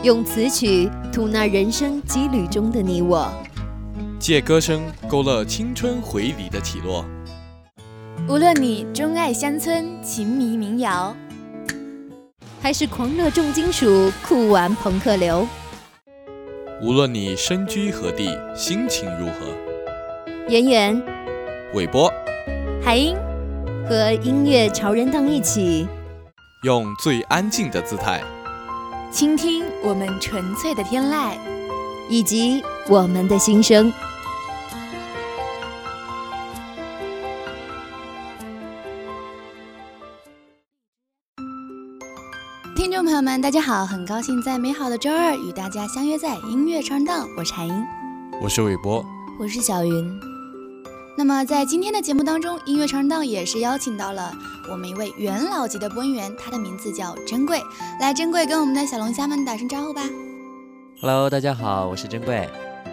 用词曲吐纳人生羁旅中的你我， 借歌声勾勒青春回礼的起落。 无论你钟爱乡村情迷民谣， 还是狂热重金属酷玩朋克流， 无论你身居何地，心情如何， 圆圆、 韦波、 海英和音乐潮人档一起， 用最安静的姿态倾听我们纯粹的天籁， 以及我们的心声。 听众朋友们大家好，很高兴在美好的周二与大家相约在音乐唱档，我是海英， 我是韦波， 我是小云。那么在今天的节目当中，音乐唱档也是邀请到了我们一位元老级的播音员，他的名字叫珍贵。来，珍贵跟我们的小龙虾们打声招呼吧。 Hello， 大家好，我是珍贵。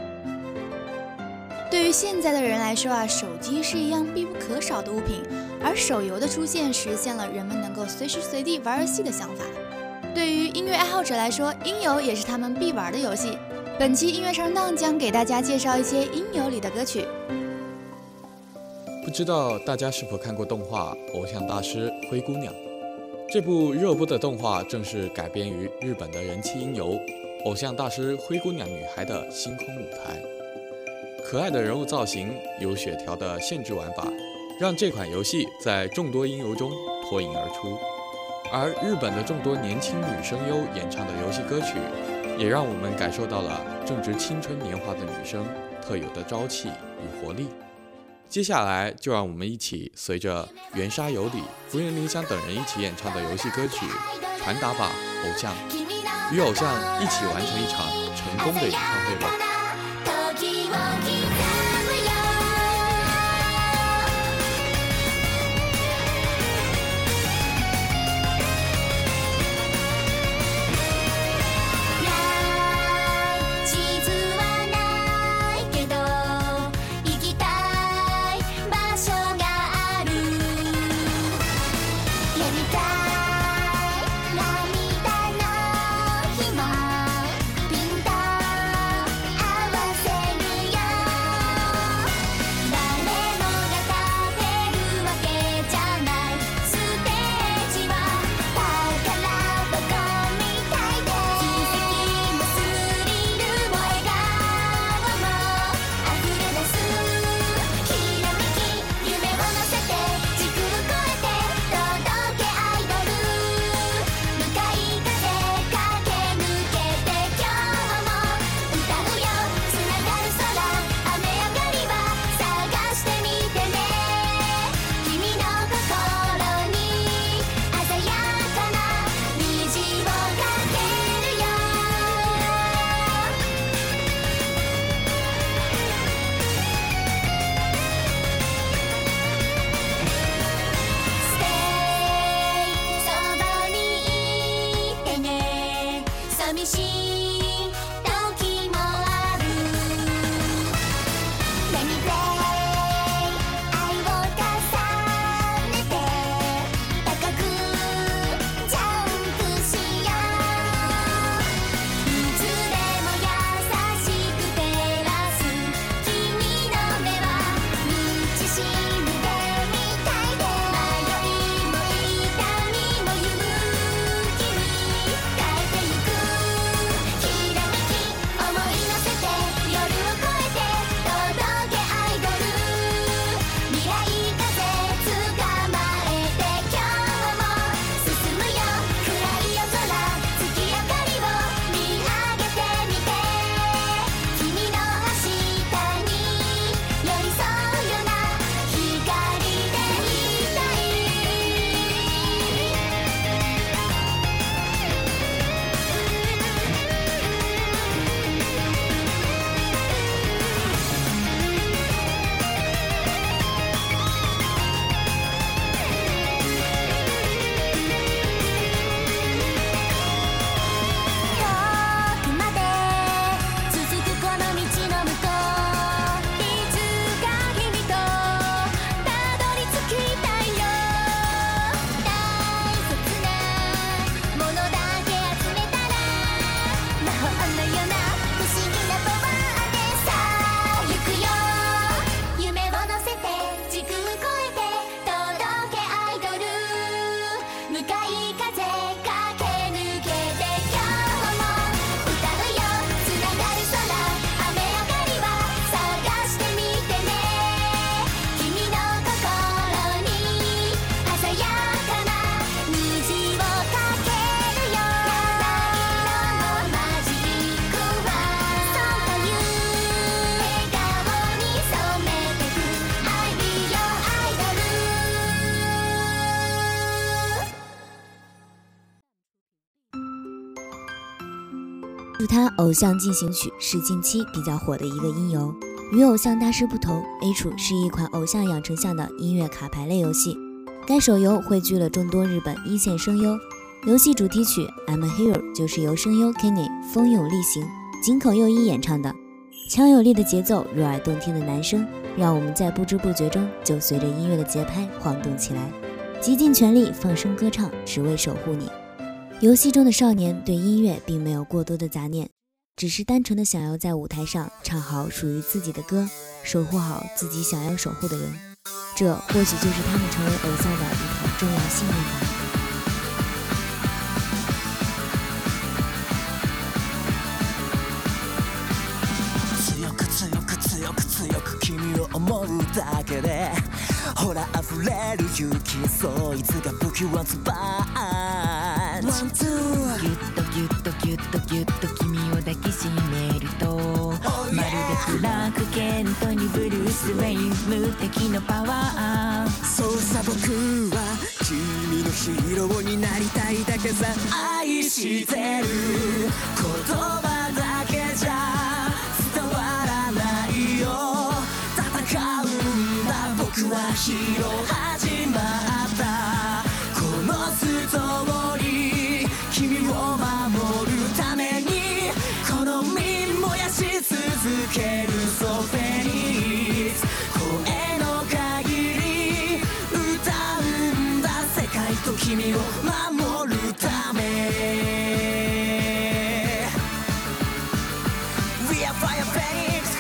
对于现在的人来说啊，手机是一样必不可少的物品，而手游的出现实现了人们能够随时随地玩游戏的想法。对于音乐爱好者来说，音游也是他们必玩的游戏。本期音乐唱档将给大家介绍一些音游里的歌曲。 不知道大家是否看过动画《偶像大师灰姑娘》？这部热播的动画正是改编于日本的人气音游《偶像大师灰姑娘女孩》的星空舞台。可爱的人物造型，有血条的限制玩法，让这款游戏在众多音游中脱颖而出。而日本的众多年轻女声优演唱的游戏歌曲，也让我们感受到了正值青春年华的女生特有的朝气与活力。接下来就让我们一起随着原沙有里、福原绫香等人一起演唱的游戏歌曲《传达吧，偶像》，与偶像一起完成一场成功的演唱会吧。 祝他《偶像进行曲》是近期比较火的一个音游。与偶像大师不同， A 处是一款偶像养成向的音乐卡牌类游戏。该手游汇聚了众多日本一线声优，游戏主题曲 I'm a Hero 就是由声优 Kenny 风涌力行、井口佑一演唱的。强有力的节奏，悦耳动听的男声，让我们在不知不觉中就随着音乐的节拍晃动起来，极尽全力放声歌唱，只为守护你。游戏中的少年对音乐并没有过多的杂念，只是单纯的想要在舞台上唱好属于自己的歌，守护好自己想要守护的人。这或许就是他们成为偶像的一条重要信念吧。 君を思うだけでほら溢れる勇気、そいつが武器はズバーン One, two ギュッとギュッとギュッとギュッと君を抱きしめると、まるでクラークケントにブルース・ウェイン無敵のパワー。 そうさ僕は君のヒーローになりたいだけさ。愛してる言葉だけじゃ伝わらないよ。戦うんだ僕はヒーロー始まったこのストーリー、君を守るためにこの身燃やし続けるソフェニックス、声の限り歌うんだ世界と君を守るため。 We are Fire Phoenix。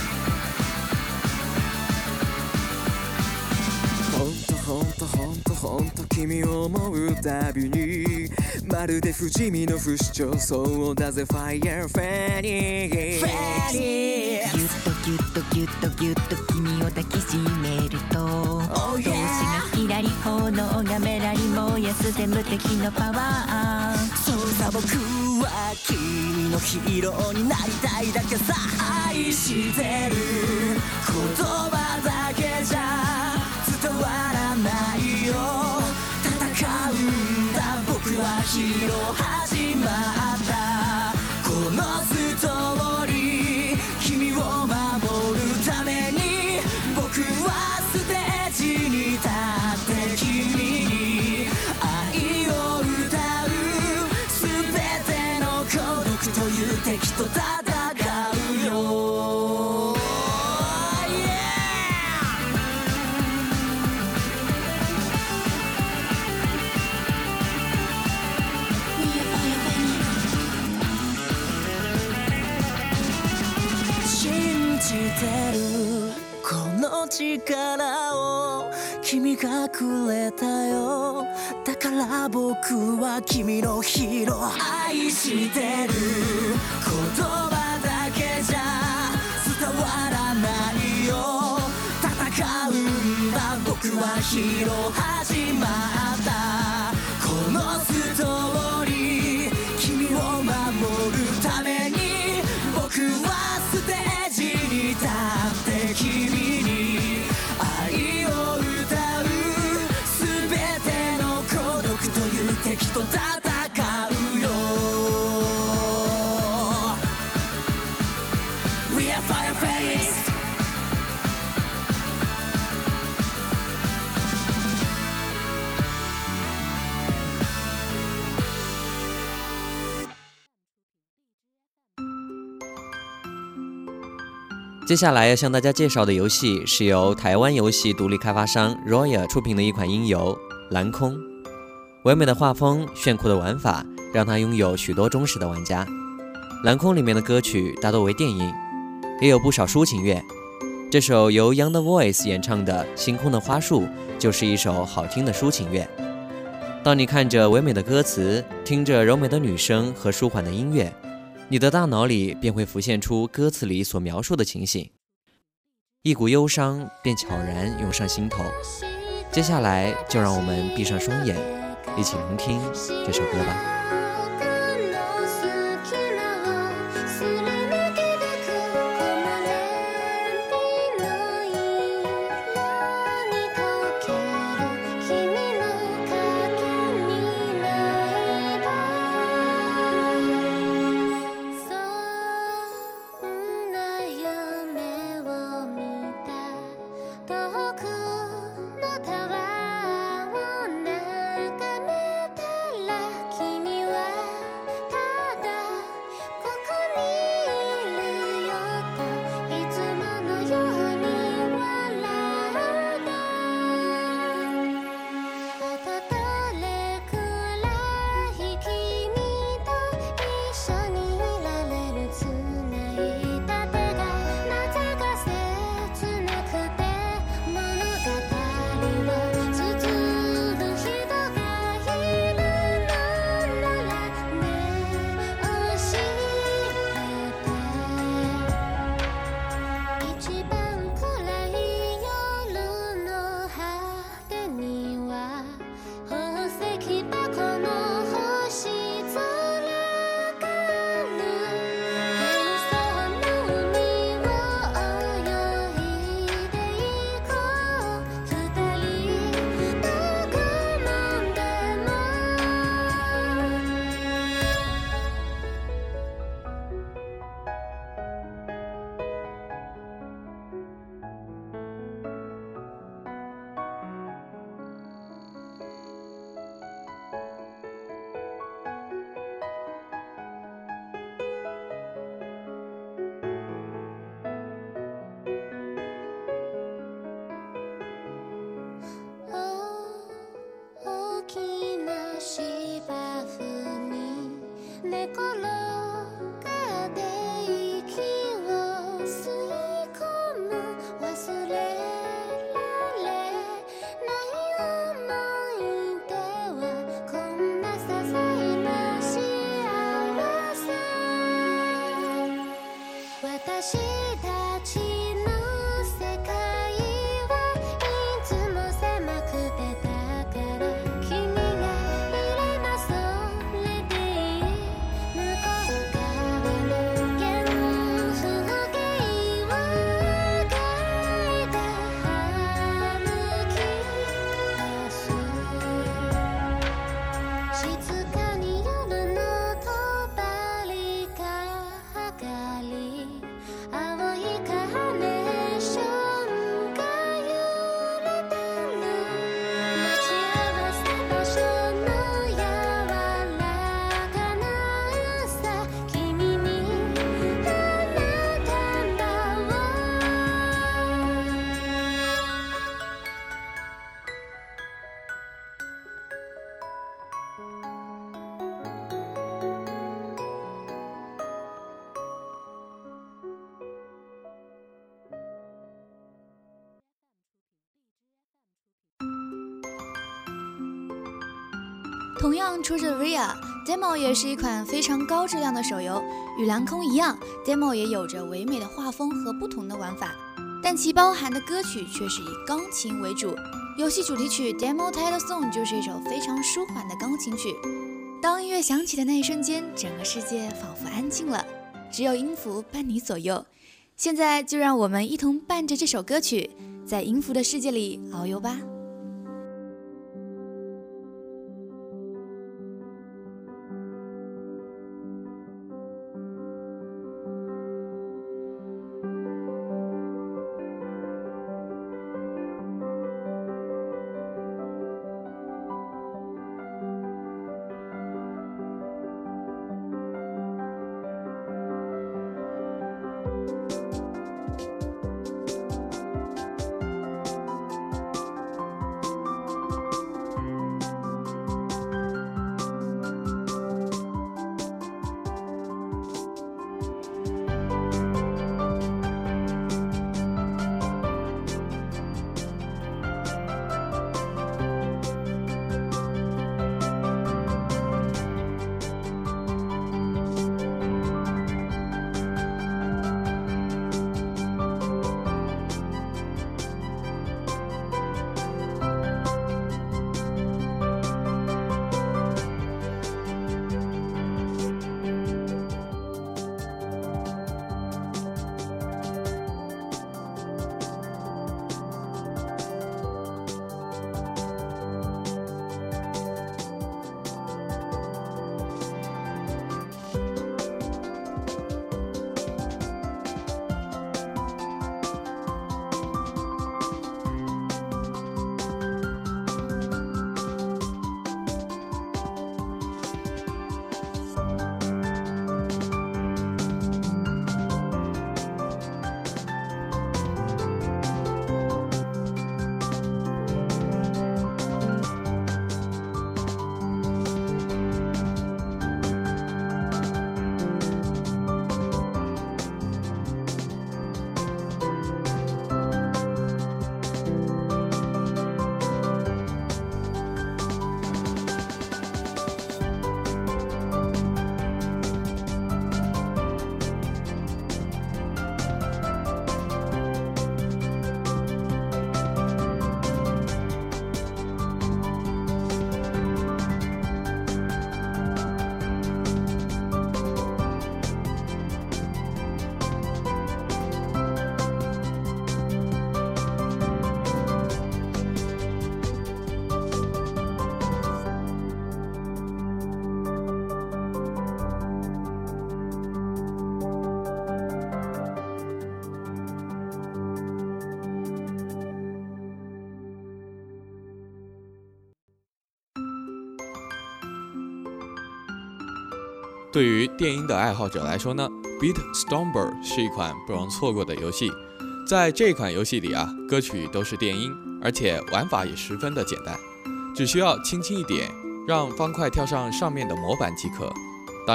ほんと君を思うたびにまるで不死身の不死鳥、そうだぜ Fire Phoenix。 ギュッとギュッとギュッとギュッと君を抱きしめると、闘志がひらり炎がメラリ燃やすぜ無敵のパワー。 そうさ僕は君のヒーローになりたいだけさ。愛してる言葉だけじゃ伝わらないよ。戦うんだ僕はヒーロー始まったこのストーリー、君を守るために僕はステージに立って君に愛を歌う、全ての孤独という敵と戦うよ。信じてるこの力を君がくれたよ。だから僕は君のヒーロー。愛してる言葉だけじゃ伝わらないよ。戦うんだ僕はヒーロー始まったこのストーリー、君を守るために僕はステージに立って君に愛を歌う、全ての孤独という敵と戦うよ。 We are Fire Phoenix。 接下来要向大家介绍的游戏是由台湾游戏独立开发商 Roya 出品的一款音游《蓝空》。唯美的画风、炫酷的玩法，让它拥有许多忠实的玩家。《蓝空》里面的歌曲大多为电音，也有不少抒情乐。这首由 Young the Voice 演唱的《星空的花束》就是一首好听的抒情乐。当你看着唯美的歌词，听着柔美的女声和舒缓的音乐，你的大脑里便会浮现出歌词里所描述的情形，一股忧伤便悄然涌上心头。接下来就让我们闭上双眼，一起聆听这首歌吧。 空同样出自 RIA，Demo 也是一款非常高质量的手游。与蓝空一样 ，Demo 也有着唯美的画风和不同的玩法，但其包含的歌曲却是以钢琴为主。游戏主题曲 Demo Title Song 就是一首非常舒缓的钢琴曲。当音乐响起的那一瞬间，整个世界仿佛安静了，只有音符伴你左右。现在就让我们一同伴着这首歌曲，在音符的世界里遨游吧。 对于电音的爱好者来说呢， Beatstormer 是一款不容错过的游戏。在这款游戏里啊，歌曲都是电音，而且玩法也十分的简单，只需要轻轻一点，让方块跳上上面的模板即可。当然，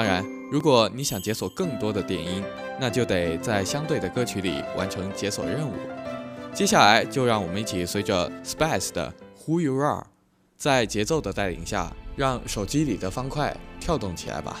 如果你想解锁更多的电音，那就得在相对的歌曲里完成解锁任务。接下来就让我们一起随着 Spice 的 Who You Are， 在节奏的带领下，让手机里的方块跳动起来吧。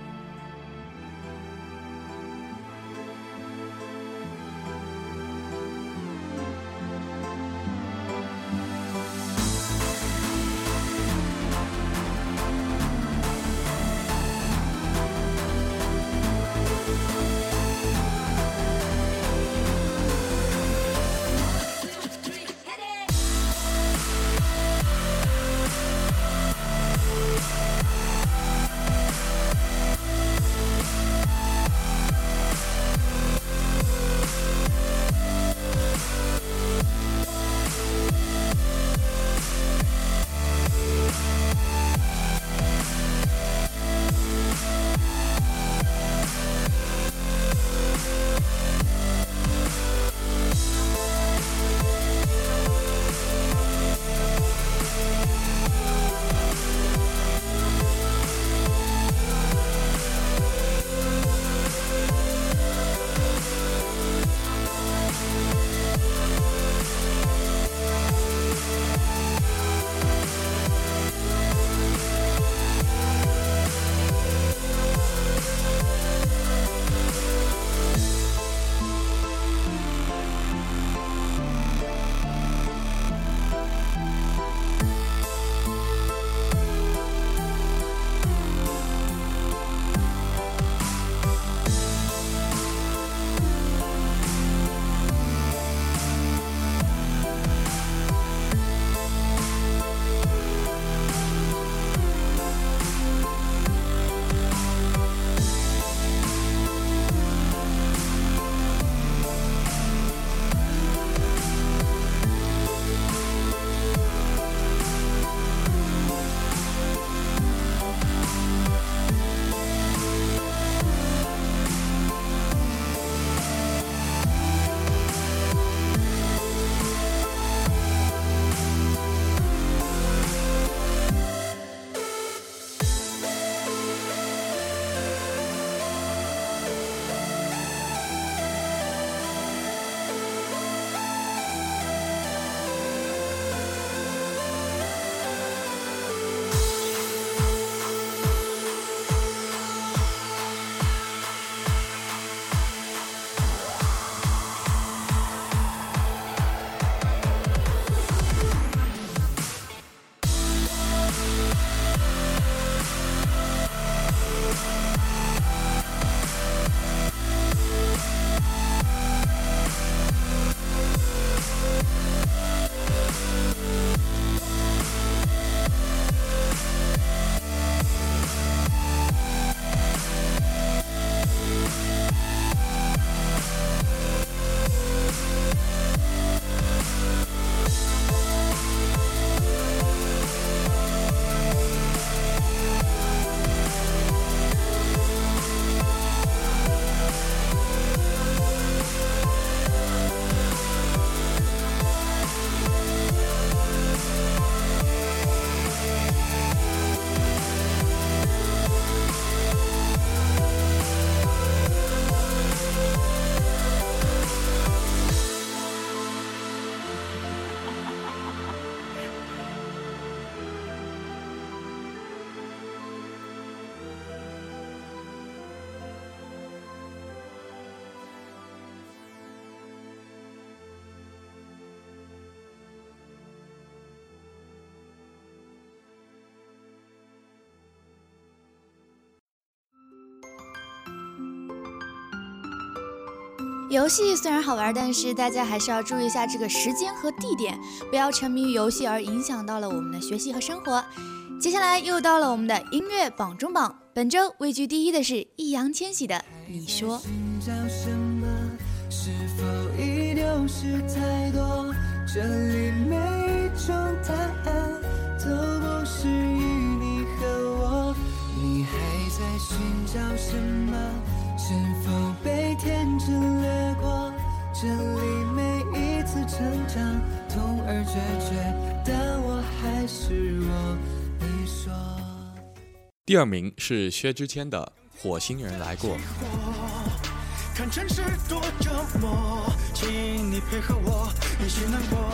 游戏虽然好玩，但是大家还是要注意一下这个时间和地点，不要沉迷于游戏而影响到了我们的学习和生活。接下来又到了我们的音乐榜中榜，本周位居第一的是易烊千玺的《你说》。 是否已丢失太多？这里每一种答案都不适于你和我。你还在寻找什么？是否被天真掠过？这里每一次成长痛而决绝，但我还是我。你说。 第二名是薛之谦的火星人来过。 看城市多折磨，请你配合我一起难过。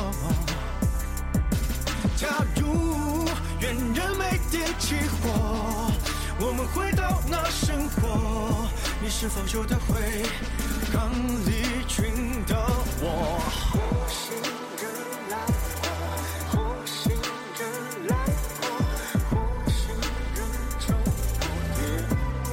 假如缘人没点起火，我们回到那生活，你是否就得会刚离群的我？火星人来过，火星人来过，火星人走过夜，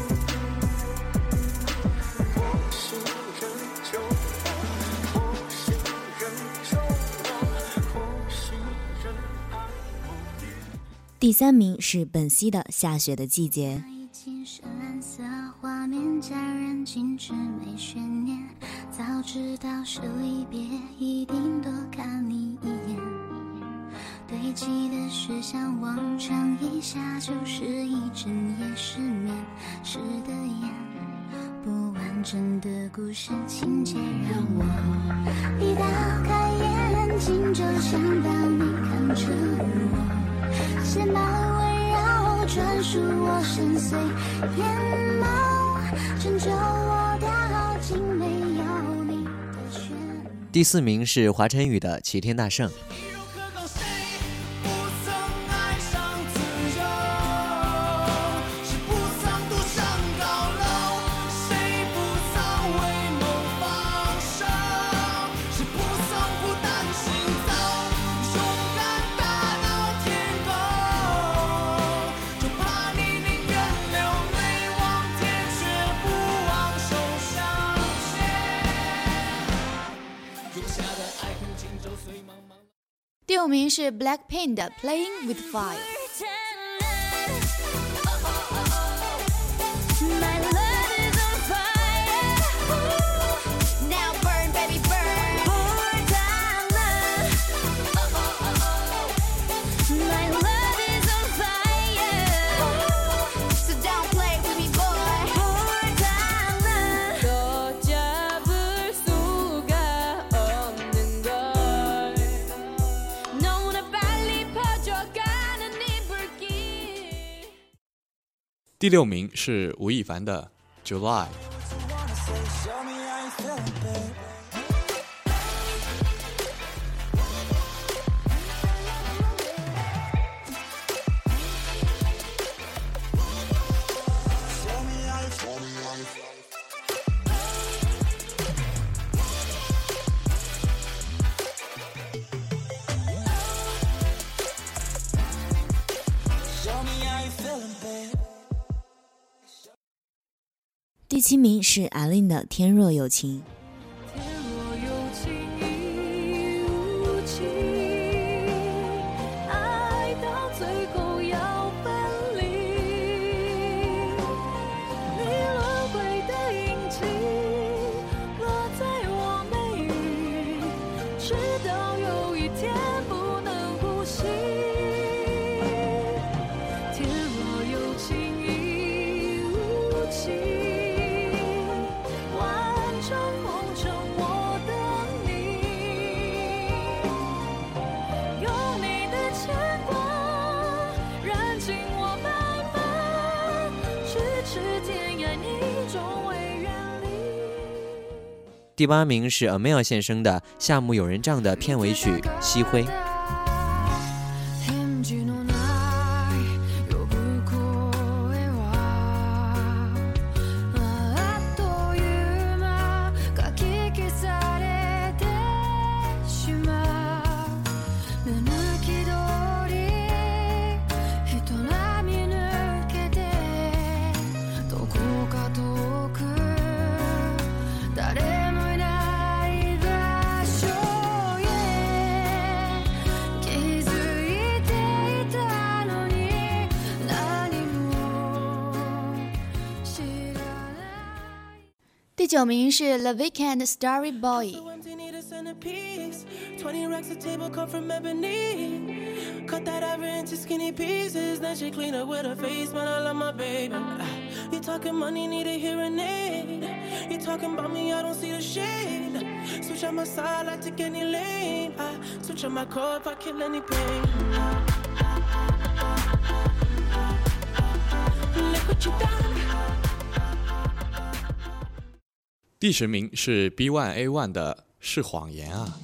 火星人走过，火星人走过，火星人爱我夜。 第3名是本兮的《下雪的季节》。 已经是蓝色画面，戛然静止没悬念，早知道是离别，一定多看你一眼。堆积的雪像往常一下就是一整夜失眠，湿的眼，不完整的故事情节让我一打开眼睛就想到你看着我，写满围绕专属我深邃眼眸，拯救我掉进没有你的漩涡。 第4名是华晨宇的《齐天大圣》。 第5名是 Blackpink 的 Playing with Fire。 第6名是吴亦凡的 July。 第7名是 Aline 的《天若有情》。 第8名是 Amel 现身的《夏目友人帐》的片尾曲《夕辉》。 第9名是 The Weeknd Starry Boy。 20 racks of table cut from ebony. Cut that ivory into skinny pieces. Then she clean up with her face, man, I love my baby. You talking money, need a hearing aid. You talking about me, I don't see the shade. Switch on my side, I take any lane. I switch on my car if I kill any pain. Look what you done. 第10名是 B1A1 的是谎言啊。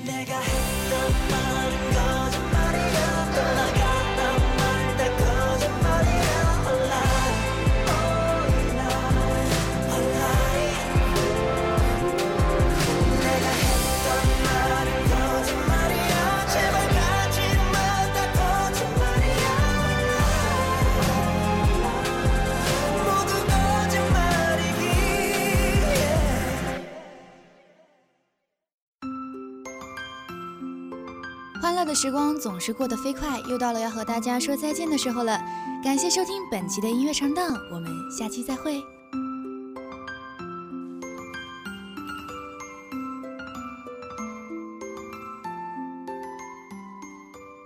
欢乐的时光总是过得飞快，又到了要和大家说再见的时候了。感谢收听本期的音乐唱档，我们下期再会。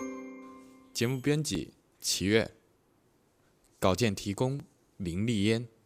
节目编辑齐越，稿件提供林丽嫣。